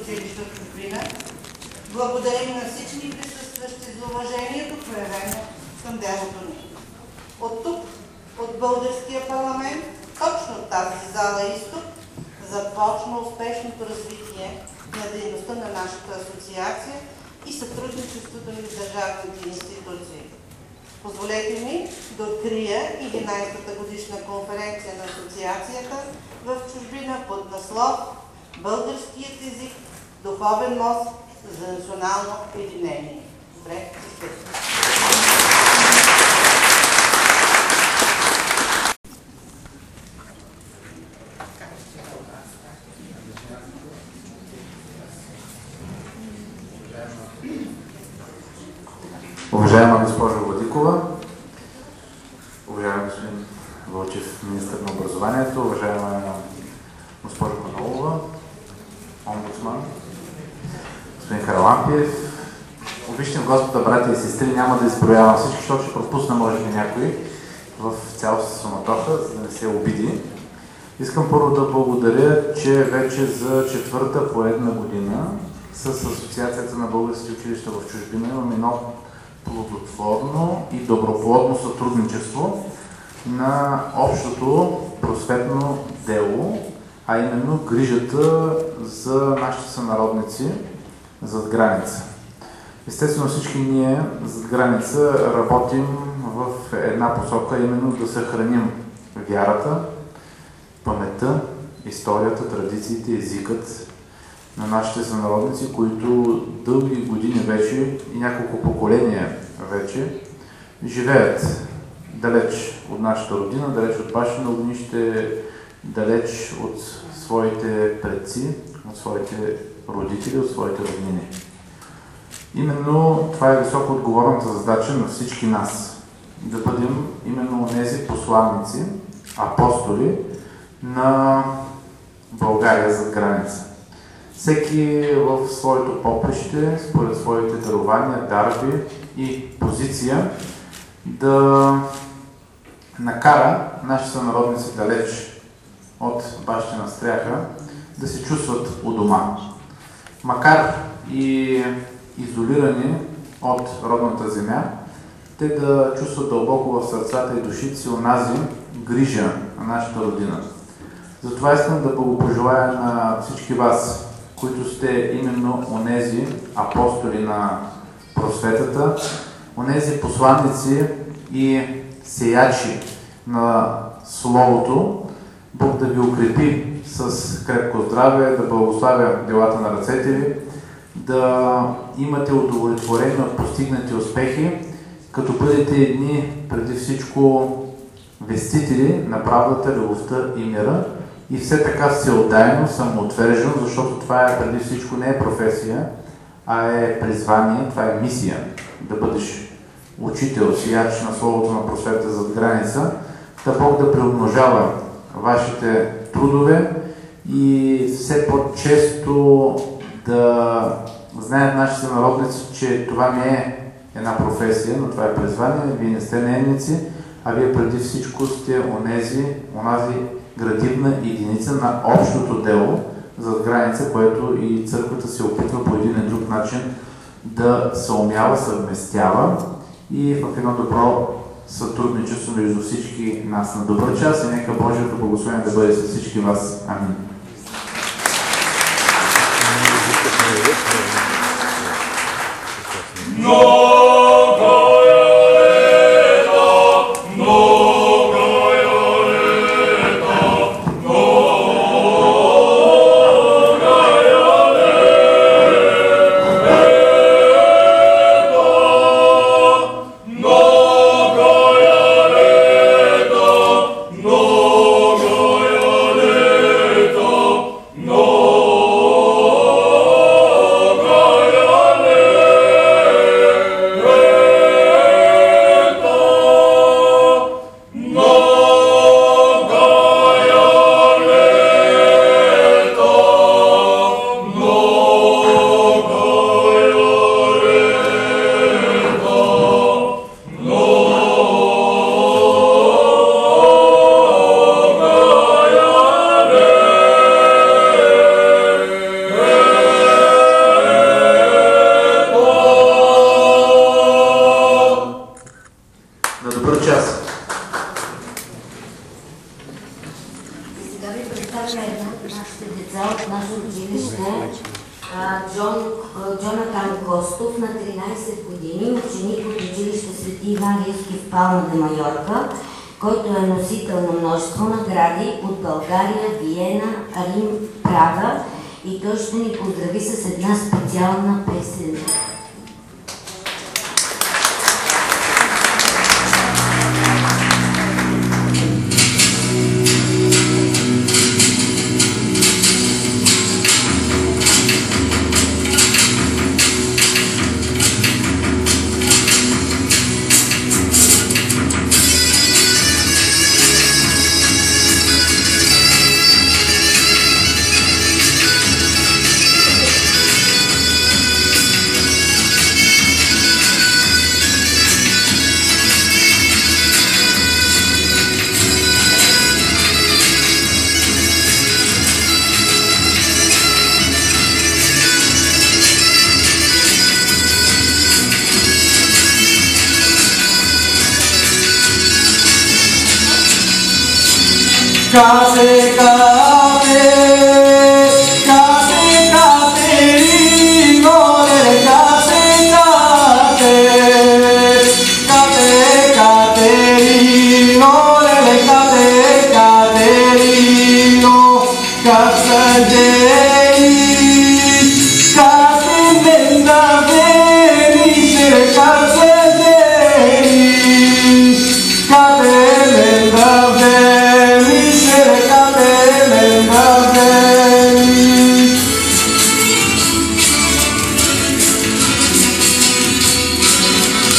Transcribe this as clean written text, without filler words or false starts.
училища в чужбина. Благодарим на всички присъстващи за уважението, проявено към делото ни. От тук, от българския парламент, точно от тази зала Изток, започна успешното развитие на дейността на нашата асоциация и сътрудничеството ни с държавните институции. Позволете ми да открия 11-та годишна конференция на асоциацията в чужбина под наслов "Българският език – духовен мост за национално единение". Добре, Уважаема госпожо Владикова, уважаеми господин Вълчев, министър на образованието, уважаема госпожо Манолова, омбудсман, господин Харалампиев, обичам Господа, братя и сестри, няма да изброявам всички, защото ще пропусна може би някой в цялата суматоха, за да не се обиди. Искам първо да благодаря, че вече за четвърта поредна година с Асоциацията на българските училища в чужбина имаме едно плодотворно и доброплодно сътрудничество на общото просветно дело, а именно грижата за нашите сънародници зад граница. Естествено всички ние зад граница работим в една посока, именно да съхраним вярата, паметта, историята, традициите, езикът на нашите сънародници, които дълги години вече и няколко поколения вече живеят далеч от нашата родина, далеч от бащино огнище, далеч от своите предци, от своите родители, от своите роднини. Именно това е високо отговорната задача на всички нас. Да бъдем именно тези посланници, апостоли на България зад граница. Всеки в своето поприще, според своите дарования, дарби и позиция, да накара нашите сънародници далеч от бащина стряха да се чувстват у дома. Макар и изолирани от родната земя, те да чувстват дълбоко в сърцата и душите си онази грижа на нашата родина. Затова искам да благопожелая на всички вас, които сте именно онези апостоли на просветата, онези посланници и сеячи на Словото, Бог да ви укрепи с крепко здраве, да благославя делата на ръцете ви, да имате удовлетворение от постигнати успехи, като бъдете едни преди всичко вестители на правдата, любовта и мира, и все така всеотдайно, самоотвержено, защото това е преди всичко не е професия, а е призвание, това е мисия. Да бъдеш учител, сияч на Словото на просвета зад граница, да Бог да приумножава вашите трудове и все по-често да знаят нашите народници, че това не е една професия, но това е призвание, вие не сте наемници, а вие преди всичко сте онази градивна единица на общото дело зад граница, което и църквата се опитва по един или друг начин да съумява, съвместява и в едно добро сътрудничество между всички нас на добър час, и нека Божието благословение да бъде с всички вас. Амин. Много училище Джонатан Костов на 13 години, ученик от училище Свети Иван Рилски в Палма де Майорка, който е носител на множество награди от България, Виена, Рим, Прага, и той ще ни поздрави с една специална песен. Case case